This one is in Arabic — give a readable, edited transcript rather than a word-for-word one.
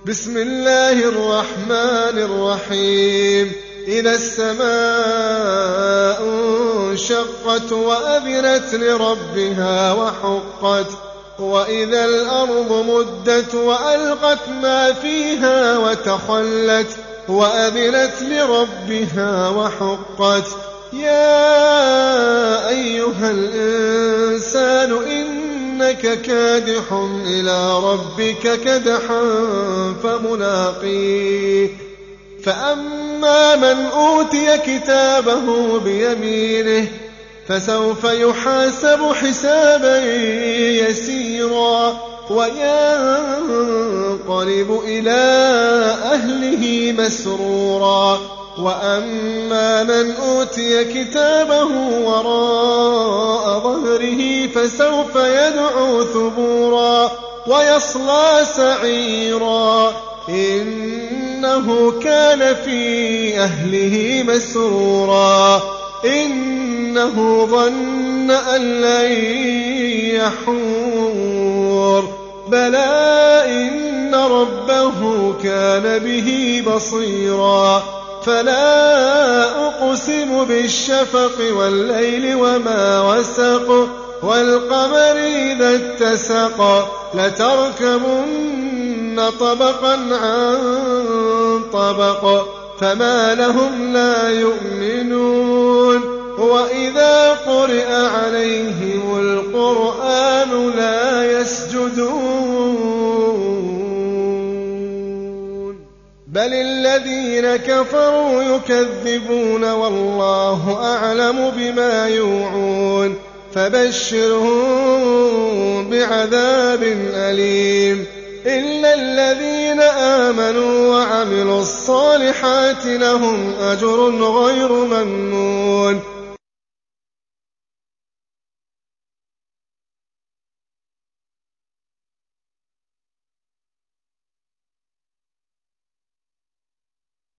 بسم الله الرحمن الرحيم إذا السماء انشقت وأذنت لربها وحقت وإذا الأرض مدت وألقت ما فيها وتخلت وأذنت لربها وحقت يا أيها الإنسان إنك كادح إلى ربك كدحا فملاقيه فأما من أوتي كتابه بيمينه فسوف يحاسب حسابا يسيرا وينقلب إلى أهله مسرورا وأما من أوتي كتابه وراء ظهره فسوف يدعو ثبورا ويصلى سعيرا إنه كان في أهله مسرورا إنه ظن أن لن يحور بلى إن ربه كان به بصيرا فلا أقسم بالشفق والليل وما وسق والقمر إذا اتسق لتركبن طبقا عن طبق فما لهم لا يؤمنون وإذا قرئ عليهم القرآن لا يسجدون بل الذين كفروا يكذبون والله أعلم بما يوعون فبشرهم بعذاب أليم إلا الذين آمنوا وعملوا الصالحات لهم أجر غير ممنون